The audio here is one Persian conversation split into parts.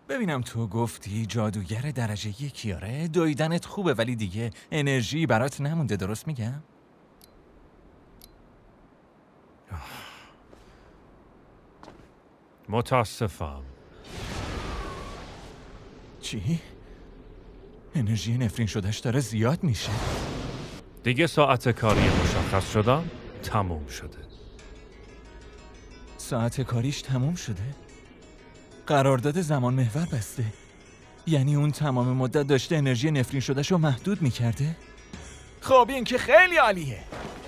ببینم تو گفتی جادوگر درجه یکی آره؟ دویدنت خوبه ولی دیگه انرژی برات نمونده، درست میگم؟ متاسفم. چی؟ انرژی نفرین شدهش داره زیاد میشه. دیگه ساعت کاری مشخص شدم تموم شده. ساعت کاریش تموم شده؟ قرارداد زمان محور بسته؟ یعنی اون تمام مدت داشته انرژی نفرین شدهش رو محدود میکرده؟ خب این که خیلی عالیه.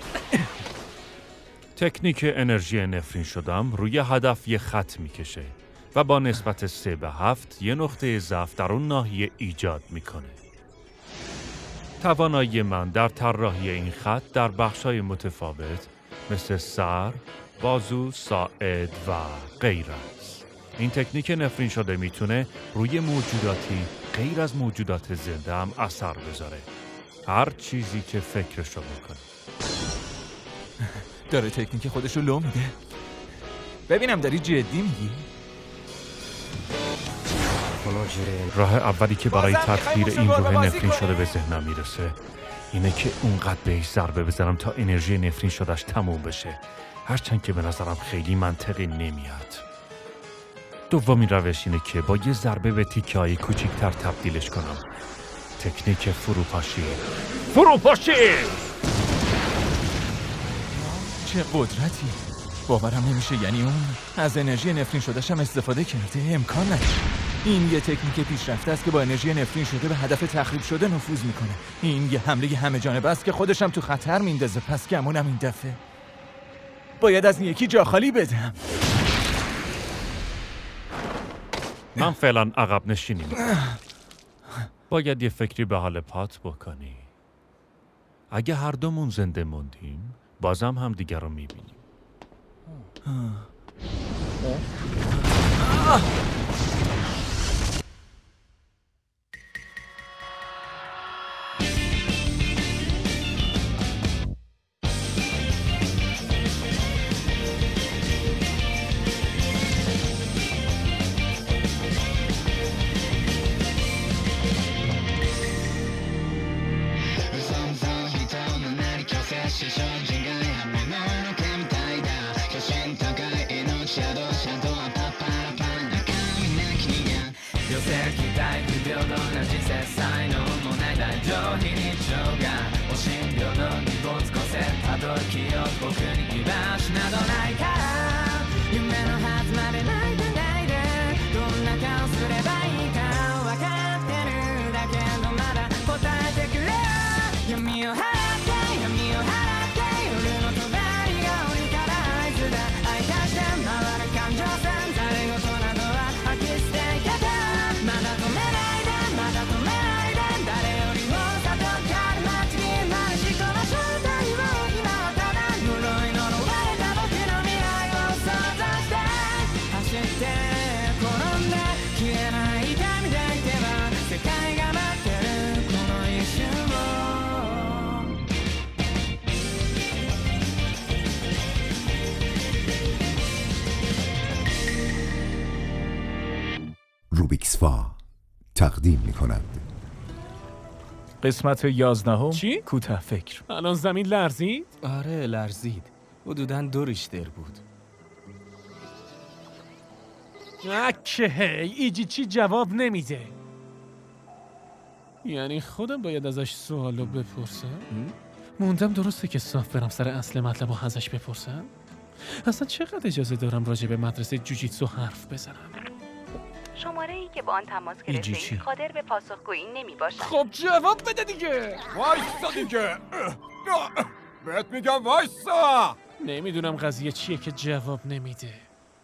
تکنیک انرژی نفرین شدم روی هدف یه خط میکشه و با نسبت 3:7 یه نقطه ضعف در اون ناحیه ایجاد میکنه. توانایی من در طراحی این خط در بخش‌های متفاوت مثل سر، بازو، ساعد و غیره است. این تکنیک نفرین شده میتونه روی موجوداتی غیر از موجودات زنده هم اثر بذاره. هر چیزی که فکرشو بکنه. داره تکنیک خودشو لو میده. ببینم داری جدی میگی؟ راه اولی که برای تطهیر این روح نفرین شده به ذهنم میرسه اینه که اونقدر بهش ضربه بزنم تا انرژی نفرین شدهش تموم بشه، هرچند که به نظرم خیلی منطقی نمیاد. دومین روش اینه که با یه ضربه به تیکه‌های کوچیک‌تر تبدیلش کنم. تکنیک فروپاشی. چه قدرتی! باورم نمیشه، یعنی اون از انرژی نفرین شدهش هم استفاده کرده؟ امکان نداره. این یه تکنیک پیشرفته است که با انرژی نفرین شده به هدف تخریب شده نفوذ میکنه. این یه حمله همه جانبه است که خودش هم تو خطر میندازه. پس گمونم این دفعه باید از این یکی جا خالی بدم. من فعلا عقب نشینی میکنم. باید یه فکری به حال پات بکنی. اگه هر دومون زنده موندیم بازم هم دیگر رو میبینیم. روبیکسفا تقدیم می‌کند. قسمت 11 چی؟ کوتاه فکر. الان زمین لرزید؟ آره لرزید. حدوداً 2 ریشتر بود. اکه ایجی چی جواب نمیده. یعنی خودم باید ازش سوالو بپرسم؟ موندم درسته که صاف برم سر اصل مطلب و ازش بپرسم؟ اصلا چقدر اجازه دارم راجع به مدرسه جوجیتسو حرف بزنم؟ شماره‌ای که با آن تماس گرفته‌اید قادر به پاسخگویی نمی‌باشد. خب جواب بده دیگه. وایسا دیگه. بهت میگم وایسا. نمیدونم قضیه چیه که جواب نمیده.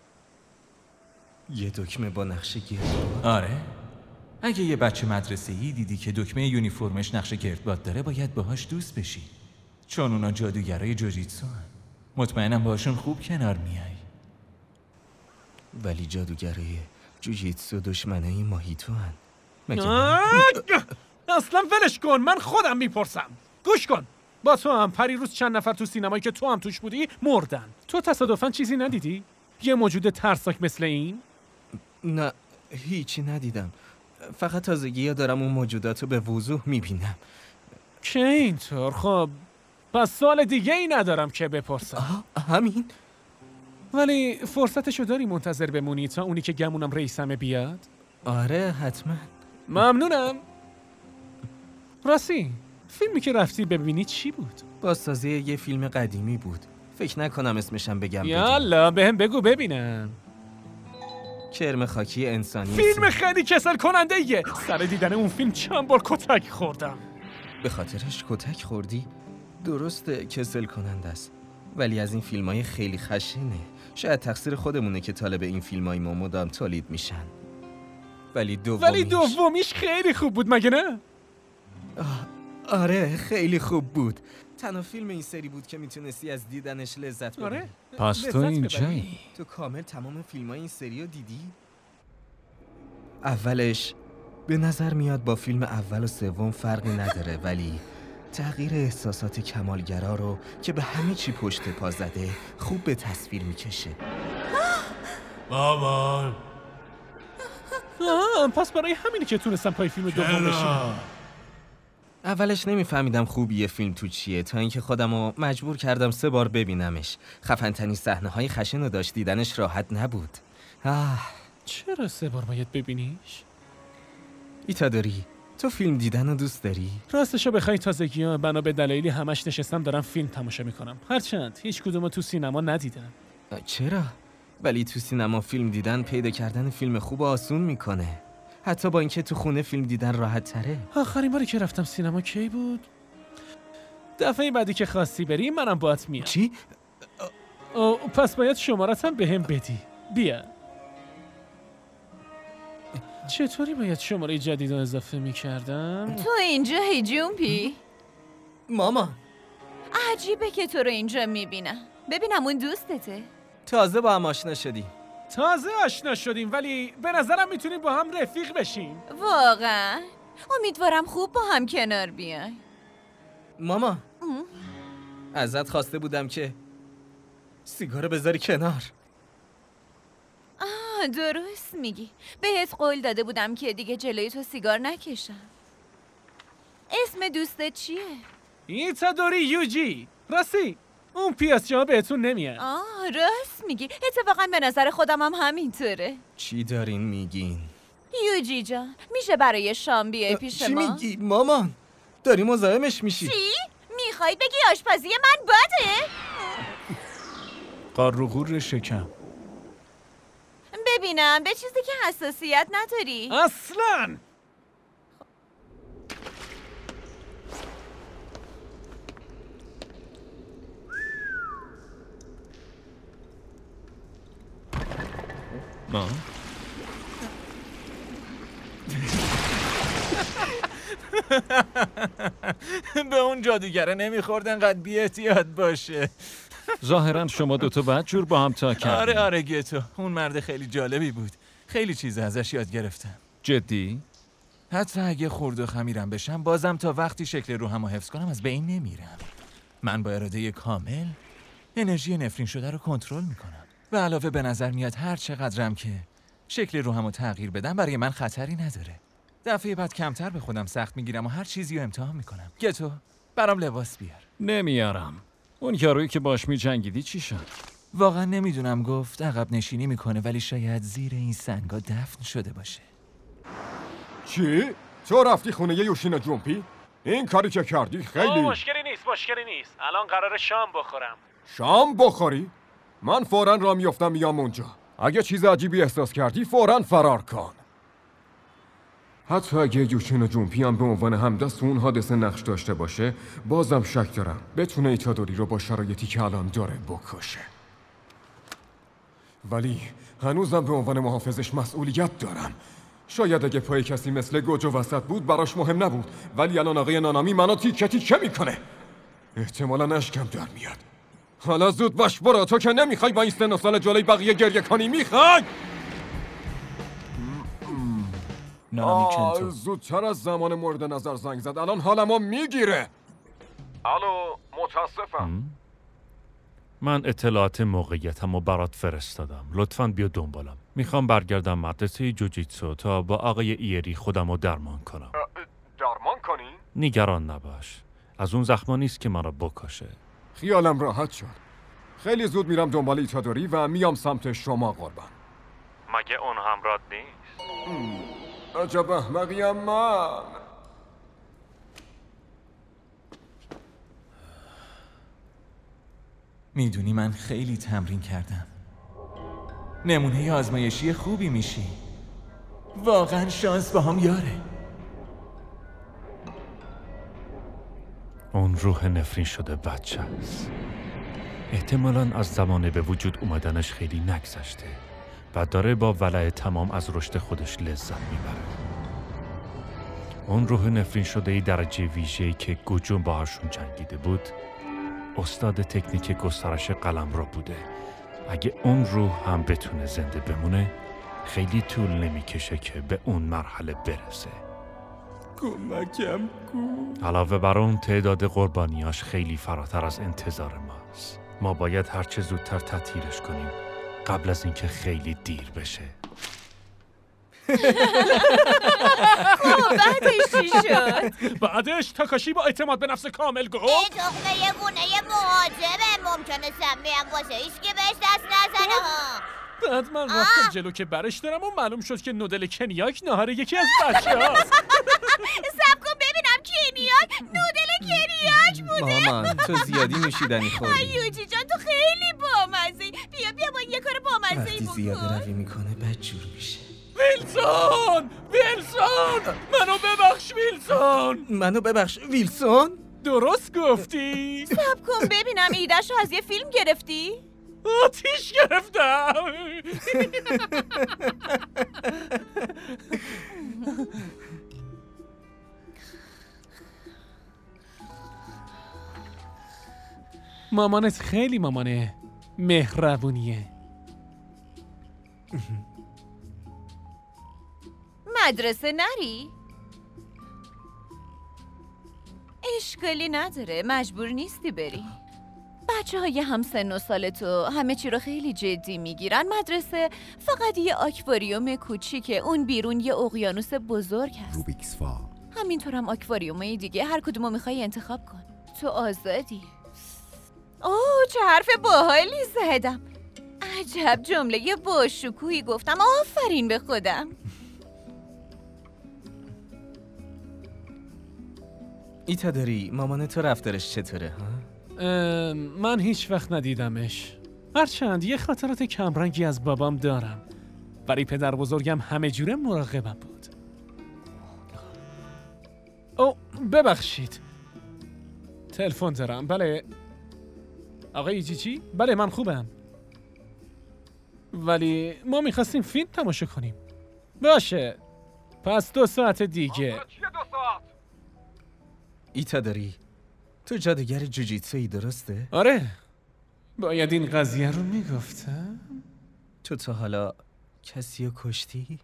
یه دکمه با نقشه گرد. آره؟ اگه یه بچه مدرسه‌ای دیدی که دکمه یونیفرمش نقشه گردباد داره باید باهاش دوست بشی، چون اونا جادوگرای جوجیتسو هن. مطمئنم باهاشون خوب کنار میای. ولی جادوگرای جوجیتسو دشمنای ماهیتو هن. مگه اصلا ولش کن، من خودم میپرسم. گوش کن، با تو هم پریروز چند نفر تو سینمایی که تو هم توش بودی مردن. تو تصادفاً چیزی ندیدی؟ یه موجود ترسناک مثل این؟ نه هیچی ندیدم. فقط تازگی دارم اون موجودات رو به وضوح میبینم. که اینطور؟ خب پس سوال دیگه ای ندارم که بپرسم. همین؟ ولی فرصتشو داری منتظر بمونی تا اونی که گمونم رئیسمه بیاد؟ آره حتما. ممنونم. راستی فیلمی که رفتی ببینی چی بود؟ بازسازی یه فیلم قدیمی بود. فکر نکنم اسمشم بگم. یالا بهم بگو ببینم. کرم خاکی انسانی. فیلم خیلی کسل کننده ایه. سر دیدن اون فیلم چند بار کتک خوردم. به خاطرش کتک خوردی؟ درسته کسل کننده است، ولی از این فیلمای خیلی خشنه. شاید تقصیر خودمونه که طالب این فیلمای ما مدام تولید میشن. ولی دومیش خیلی خوب بود مگه نه؟ آره خیلی خوب بود. تنها فیلم این سری بود که میتونستی از دیدنش لذت ببری. آره؟ پس تو اینجایی؟ تو کامل تمام فیلمای این سری رو دیدی؟ اولش به نظر میاد با فیلم اول و سوم فرقی نداره، ولی تغییر احساسات کمالگرا رو که به همه چی پشت پا زده خوب به تصویر میکشه. مامان پس برای همینی که تونستم پای فیلم دوم بشینم. اولش نمیفهمیدم خوبی یه فیلم تو چیه، تا اینکه خودمو مجبور کردم 3 بار ببینمش. خفن‌ترین صحنه‌های خشن رو داشت، دیدنش راحت نبود. چرا 3 بار باید ببینیش؟ ایتادوری، تو فیلم دیدن رو دوست داری؟ راستشو بخوای تازگی‌ها بنا به دلایلی همش نشستم دارم فیلم تماشا میکنم. هرچند هیچ کدومو تو سینما ندیدم. چرا؟ ولی تو سینما فیلم دیدن پیدا کردن فیلم خوب آسون میکنه. حتی با اینکه تو خونه فیلم دیدن راحت تره. آخرین باری که رفتم سینما کی بود؟ دفعه بعدی که خواستی بری منم باهات میام. چی؟ پس باید شماره‌تم بهم بدی. بیا. چطوری باید شماره جدید رو اضافه میکردم؟ تو اینجا هی جومپی؟ ماما عجیبه که تو رو اینجا میبینم. ببینم اون دوستته. تازه با هم آشنا شدیم. تازه آشنا شدیم ولی به نظرم میتونیم با هم رفیق بشیم. واقعا؟ امیدوارم خوب با هم کنار بیای. ماما ازت خواسته بودم که سیگارو بذاری کنار. درست میگی. بهت قول داده بودم که دیگه جلوی تو سیگار نکشم. اسم دوستت چیه؟ ایتادوری یوجی. راستی اون پیازچه‌ها بهتون نمیاد. راست میگی. اتفاقا به نظر خودم هم همینطوره. چی دارین میگین؟ یوجی جان میشه برای شام بیای پیش ما؟ چی میگی مامان؟ داری مزاحمش میشی. چی؟ میخوای بگی آشپزی من بده؟ قارقور شکم. ببینم به چیزی که حساسیت نداری. اصلاً به اون جادوگره نمیخورد انقدر بی احتیاط باشه. ظاهرا شما دوتا بدجور با هم تا کردین. آره گتو، اون مرد خیلی جالبی بود. خیلی چیز ازش یاد گرفتم. جدی؟ حتی اگه خورد و خمیرم بشم بازم تا وقتی شکل روحمو حفظ کنم از بین نمیرم. من با اراده کامل انرژی نفرین شده رو کنترل میکنم. و علاوه به نظر میاد هر چقدرم که شکل روحمو تغییر بدم برای من خطری نداره. دفعه بعد کمتر به خودم سخت میگیرم و هر چیزی رو امتحان میکنم. گتو برام لباس بیار. نمیارم. اون یارویی که باش میجنگیدی چی شد؟ واقعا نمیدونم، گفت عقب نشینی میکنه ولی شاید زیر این سنگا دفن شده باشه. چی؟ تو رفتی خونه یوشینا جومپی؟ این کاری که کردی خیلی مشکلی نیست. الان قرار شام بخورم. شام بخوری؟ من فوراً را میافتم میام اونجا. اگه چیز عجیبی احساس کردی فوراً فرار کن. حتی اگه یوشینا جومپی هم به عنوان همدست اون حادثه نقش داشته باشه، بازم شک دارم بتونه ایتادوری رو با شرایطی که الان داره بکشه. ولی هنوزم به عنوان محافظش مسئولیت دارم. شاید اگه پای کسی مثل گوجو وسط بود براش مهم نبود، ولی الان آقای نانامی منو تیکه تیکه میکنه. احتمالاً اشکم در میاد. حالا زود باش برو، تو که نمیخوای با این سن و سال جلوی بقیه گریه کنی. میخوای؟ نانامی کنتو زودتر از زمان مورد نظر زنگ زد، الان حالمو میگیره. الو متاسفم. من اطلاعات موقعیتمو برات فرستادم. لطفاً بیا دنبالم. میخوام برگردم مدرسه جوجیتسو تا با آقای ایری خودمو درمان کنم. درمان کنی؟ نگران نباش. از اون زخما نیست که مرا بکشه. خیالم راحت شد. خیلی زود میرم دنبال ایتادوری و میام سمت شما قربان. مگه اون همراه نیست؟ عجب احمقیم من. میدونی من خیلی تمرین کردم. نمونه آزمایشی خوبی میشی. واقعا شانس با هم یاره. اون روح نفرین شده بچه است. احتمالاً از زمان به وجود اومدنش خیلی نگذشته و داره با ولع تمام از رشد خودش لذت میبره. اون روح نفرین شده درجه ویژه‌ای که گوجون باهاشون جنگیده بود استاد تکنیک گسترش قلمرو بوده. اگه اون روح هم بتونه زنده بمونه خیلی طول نمیکشه که به اون مرحله برسه. کمکم کن. علاوه بر اون تعداد قربانیاش خیلی فراتر از انتظار ماست. ما باید هرچه زودتر تعطیلش کنیم قبل از اینکه خیلی دیر بشه. بعدش چی شد؟ بعدش تاکاشی با اعتماد به نفس کامل گفت این تخمه یه گونه مهاجمه، ممکنه سمی هم باشه، هیچکی بهش دست نزنه ها. بعد من رفتم جلو که برش دارم و معلوم شد که نودل کنیاک نهار یکی از بچه هاست. سب کن ببینم کنیاک نودل کنیاک بوده. مامان تو زیادی نوشیدنی خوردی. یوجی جان تو خیلی بامزه‌ای. بیا با یه کار بامزه‌ای وقتی بکن. زیاده روی میکنه بدجور میشه. ویلسون! منو ببخش ویلسون! منو ببخش ویلسون؟ درست گفتی؟ سب کن ببینم ایده‌شو از یه فیلم گرفتی؟ آتیش گرفتم! مامانت خیلی مامانه مهربونیه. مدرسه نری؟ اشکالی نداره، مجبور نیستی بری. بچه های همسن و سال تو همه چی رو خیلی جدی میگیرن. مدرسه فقط یه آکواریوم کوچیکه، اون بیرون یه اقیانوس بزرگ هست. روبیکس فا. همینطورم آکواریومای دیگه، هر کدومو میخوای انتخاب کن. تو آزادی. اوه چه حرف باحالی زدم. عجب جمله باشکوهی گفتم. آفرین به خودم. ایتادوری مامان تو رفتارش چطوره ها؟ من هیچ وقت ندیدمش. هرچند یه خاطرات کمرنگی از بابام دارم، ولی پدر بزرگم همه جوره مراقبم بود. او ببخشید، تلفن دارم. بله آقای جیجی؟ بله من خوبم، ولی ما میخواستیم فیلم تماشا کنیم. باشه پس 2 ساعت دیگه. ایتادوری تو جادوگر جوجیتسویی درسته؟ آره باید این قضیه رو میگفتم. تو تا حالا کسی رو کشتی؟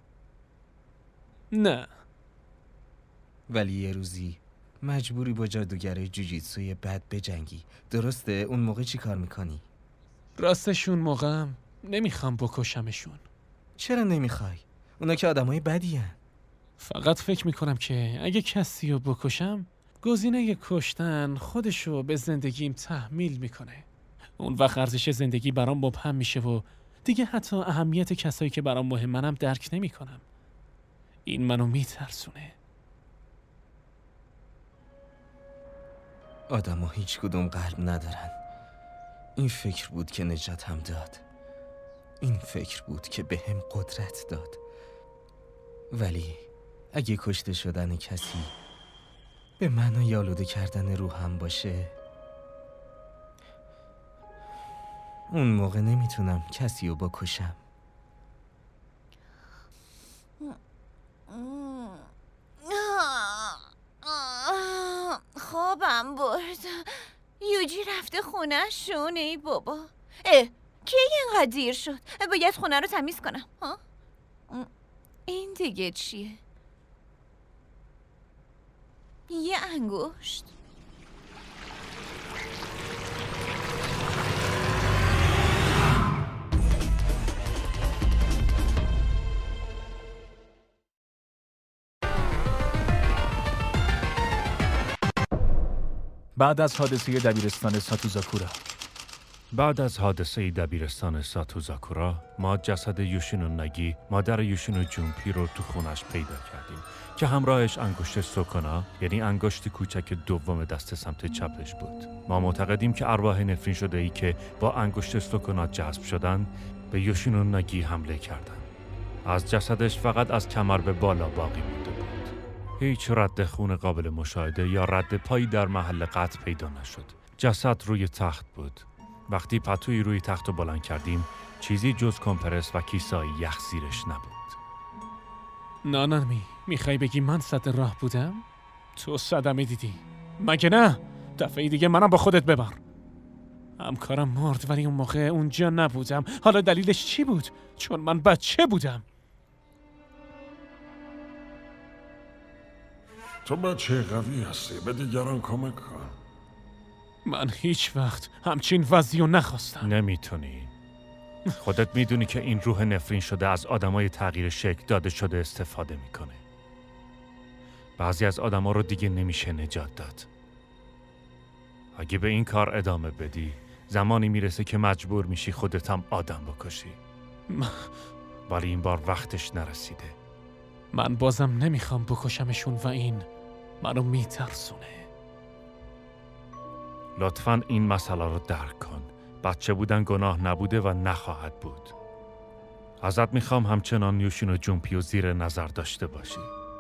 نه، ولی یه روزی مجبوری با جادوگر جوجیتسوی بد بجنگی، درسته؟ اون موقع چی کار میکنی؟ راستشون موقعم نمیخوام بکشمشون. چرا نمیخوای؟ اونا که آدمای بدی هن. فقط فکر میکنم که اگه کسی رو بکشم گزینه کشتن خودشو به زندگیم تحمیل میکنه. اون وقت ارزش زندگی برام مبهم میشه و دیگه حتی اهمیت کسایی که برام مهمنم درک نمیکنم. این منو میترسونه. آدما هیچ کدوم قلب ندارن. این فکر بود که نجاتم داد. این فکر بود که به هم قدرت داد. ولی اگه کشته شدن کسی به معنای آلوده کردن روحم باشه، اون موقع نمیتونم کسی رو بکشم. خوابم برد. یوجی رفته خونه شون. ای بابا کی اینقدر دیر شد؟ باید خونه رو تمیز کنم. ها؟ این دیگه چیه؟ یه انگشت. بعد از حادثه دبیرستان ساتوزاکورا. بعد از حادثه دبیرستان ساتوزاکورا، ما جسد یوشینو ناگی، مادر یوشینو جونپی رو تو خونش پیدا کردیم که همراهش انگشت سوکونا، یعنی انگشت کوچک دوم دست سمت چپش بود. ما معتقدیم که ارواح نفرین شده ای که با انگشت سوکونا جذب شدن به یوشینو ناگی حمله کردند. از جسدش فقط از کمر به بالا باقی مونده بود. هیچ رد خون قابل مشاهده یا رد پایی در محل قتل پیدا نشد. جسد روی تخت بود. وقتی پتویی روی تخت رو بلند کردیم، چیزی جز کمپرس و کیسای یخ زیرش نبود. نانامی، میخوای بگی من صد راه بودم؟ تو صدمه دیدی. مگه نه؟ دفعه دیگه منم با خودت ببر. همکارم مرد ولی اون موقع اونجا نبودم. حالا دلیلش چی بود؟ چون من بچه بودم. تو بچه قوی هستی، به دیگران کمک کن. من هیچ وقت همچین وضعی رو نخواستم. نمیتونی. خودت میدونی که این روح نفرین شده از آدمای تغییر شکل داده شده استفاده میکنه. بعضی از آدما رو دیگه نمیشه نجات داد. اگه به این کار ادامه بدی، زمانی میرسه که مجبور میشی خودت هم آدم بکشی. ولی این بار وقتش نرسیده. من بازم نمیخوام بکشمشون و این منو میترسونه. لطفاً این مسئله رو درک کن. بچه بودن گناه نبوده و نخواهد بود. ازت میخوام همچنان یوشینو جونپیو زیر نظر داشته باشی.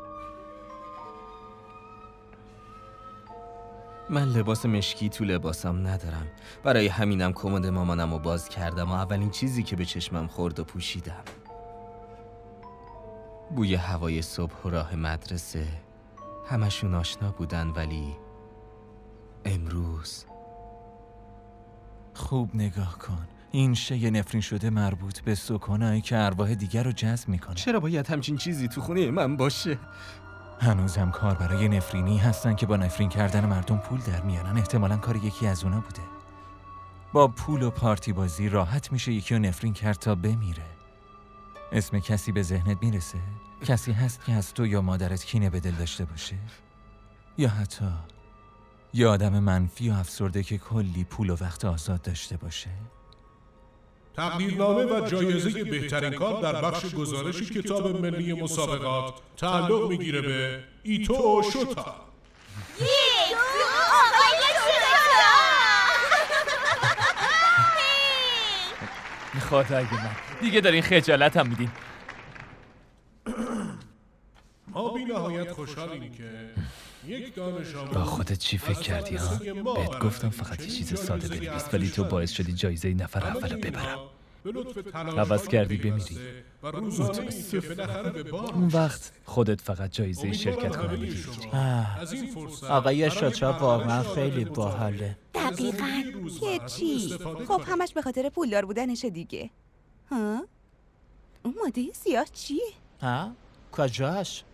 من لباس مشکی تو لباسم ندارم. برای همینم کمد مامانم رو باز کردم و اولین چیزی که به چشمم خورد و پوشیدم. بوی هوای صبح و راه مدرسه. همشون آشنا بودن ولی امروز خوب نگاه کن. این شی نفرین شده مربوط به سوکونایی که ارواح دیگر رو جذب میکنه. چرا باید همچین چیزی تو خونه من باشه؟ هنوزم کاربرای نفرینی هستن که با نفرین کردن مردم پول در میارن. احتمالاً کار یکی از اونا بوده. با پول و پارتی بازی راحت میشه یکی رو نفرین کرد تا بمیره. اسم کسی به ذهنت میرسه؟ کسی هست که از تو یا مادرت کینه به دل داشته باشه؟ یا حتی یه آدم منفی و افسرده که کلی پول و وقت آزاد داشته باشه؟ تقدیرنامه و جایزه بهترین کار در بخش گزارش کتاب ملی مسابقات تعلق میگیره به ایتو شوتا. خدای من دیگه دارین خجالت هم میدین. ما بی نهایت خوشحالیم که یک دانش آموز با خودت چی فکر کردی ها؟ بهت گفتم فقط یه چیز ساده بنویس ولی تو باعث شدی جایزه نفر اول ببرم. عوض کردی بمیری. اون وقت خودت فقط جایزه شرکت کننده بگیری. آقای شوچا واقعا خیلی باحاله. دقیقاً. که چی؟ خب همش به خاطر پولدار بودنشه دیگه. ها؟ اون ماده سیاه چیه؟ ها؟ کجاش؟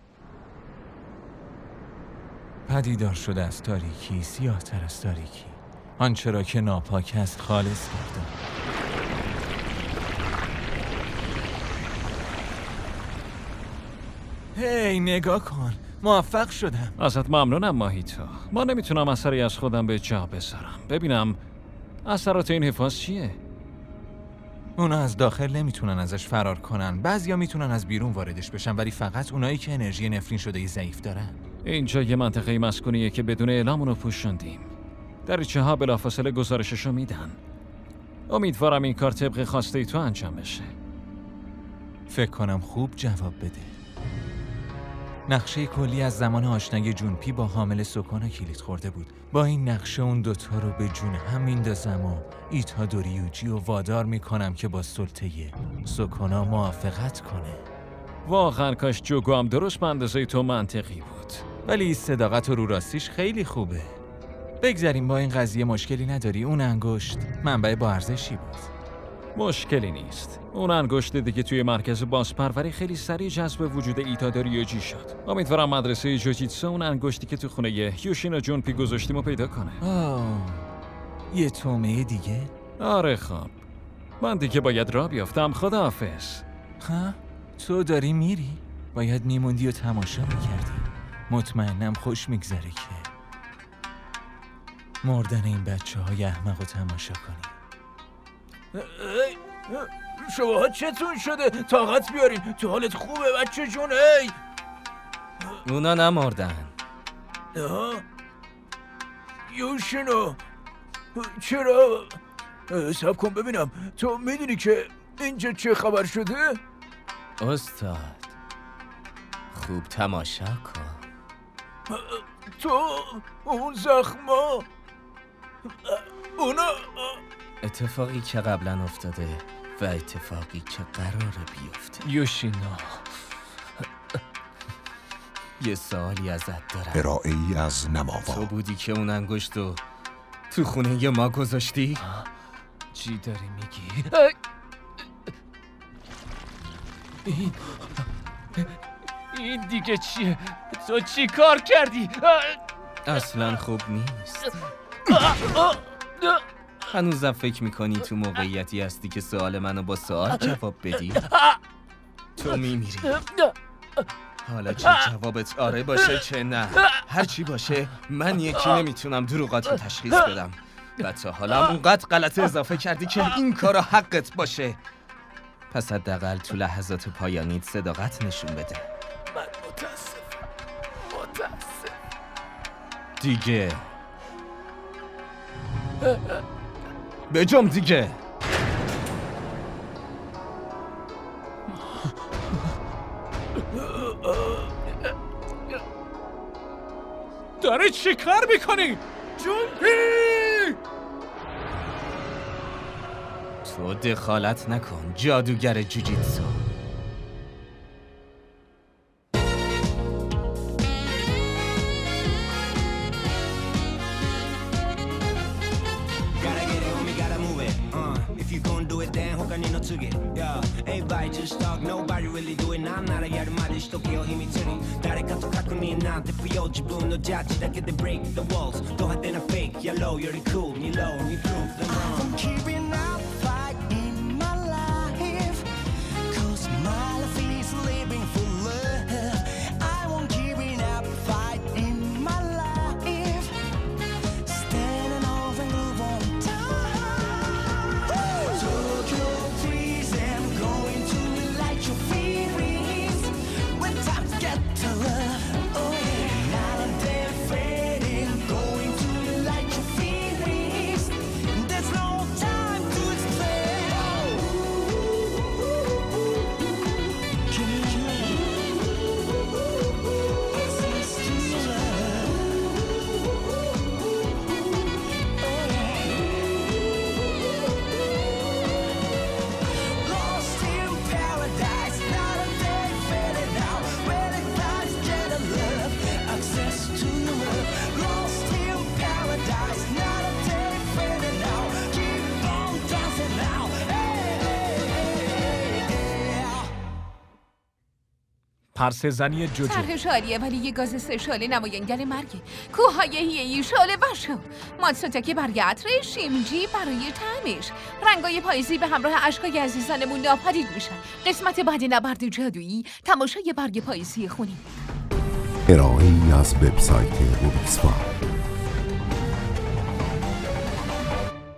پدیدار شده از تاریکی، سیاه تر از تاریکی. آنچه را که ناپاک است خالص گردان. هی نگاه کن، موفق شدم. ازت ممنونم ماهیتا. ما نمیتونم اثری از خودم به جا بذارم. ببینم اثرات این حفاظ چیه؟ اونا از داخل نمیتونن ازش فرار کنن. بعضیا میتونن از بیرون واردش بشن ولی فقط اونایی که انرژی نفرین شده ضعیف دارن. اینجا یه منطقه مسکونیه که بدون اعلام اونو پوشوندیم. دریچه ها بلافاصله گزارششو میدن. امیدوارم این کار طبق خواسته تو انجام بشه. فکر کنم خوب جواب بده. نقشه کلی از زمان آشنایی جونپی با حامل سوکونا کلید خورده بود. با این نقشه اون دوتا رو به جون هم میندازم و ایتادوری یوجی و وادار میکنم که با سلطه سوکونا موافقت کنه. واقعا کاش جوگو هم درست به اندازه تو منطقی بود. ولی صداقت و رو راستیش خیلی خوبه. بگذاریم با این قضیه مشکلی نداری. اون انگشت منبع با ارزشی بود. مشکلی نیست. اون انگشت دیگه توی مرکز بازپروری خیلی سریع جذب وجود ایتادوری یوجی شد. امیدوارم مدرسه جوجیتسو اون انگشتی که تو خونه یوشینو جونپی گذاشتیم رو پیدا کنه. یه تومه دیگه؟ آره خب. من دیگه باید راه بیافتم. خداحافظ. ها؟ تو داری میری؟ باید میموندی و تماشا میکردی. مطمئنم خوش میگذره که مردن این بچه‌های احمق رو تماشا کنی. شما چتون شده؟ طاقت بیارین. تو حالت خوبه بچه جون؟ ای اونا نمردن. یوشینو چرا؟ سب کن ببینم. تو میدونی که اینجا چه خبر شده؟ استاد خوب تماشا کن. تو اون زخما اونا اتفاقی که قبلا افتاده و اتفاقی که قراره بیفته. یوشینو یه سوالی ازت دارم. ارائه‌ای از نماوا. تو بودی که اون انگشتو تو خونه ما گذاشتی؟ چی داری میگی؟ این دیگه چیه؟ تو چی کار کردی؟ اصلا خوب نیست. هنوزم فکر میکنی تو موقعیتی هستی که سوال منو با سوال جواب بدی؟ تو میمیری. حالا چه جوابت آره باشه چه نه، هر چی باشه من یکی نمیتونم دروغاتو تشخیص بدم و تا حالا اونقدر غلط اضافه کردی که این کارا حقت باشه. پس حداقل تو لحظات پایانیت صداقت نشون بده. من متاسفم. دیگه بجام دیگه. داره چی کار میکنی؟ جونپی! تو دخالت نکن جادوگر جوجیتسو. Just talk, nobody really do it. I'm not a yard, my dish, Tokyo, Himituri. Dareka to Kakuni, not the Pio, Jibun, no judge, that get the break the walls. Don't have to fake, yellow, you're cool, you low, you prove them wrong. I'm keeping up, fight in my life. Cause my life is living for love. I won't give it up, fight in my life. Standing over and move on time. Tokyo, freeze, and going to light your feelings when times get tough. Oh yeah, now they're fading, going to light your feelings. There's no time to explain. Access to love. Oh yeah. Lost in paradise, not a day faded out. When it dies, get a love, access to love. Lost in paradise, not a day faded out. Keep on dancing now. Hey, hey, hey. پرسه زنی جوجو. طرح شالیه ولی یه گاز سه‌شاله نمایانگر مرگه. کوههای هیهی شاله وشو. ماتسوتاکی برگ عطر شیمجی برای طعمش. رنگای پاییزی به همراه اشکای عزیزانمون ناپدید میشن. قسمت بعد نبرد جادویی تماشای برگ پاییزی خونی. ارائه‌ای از وبسایت روبیکس فارم.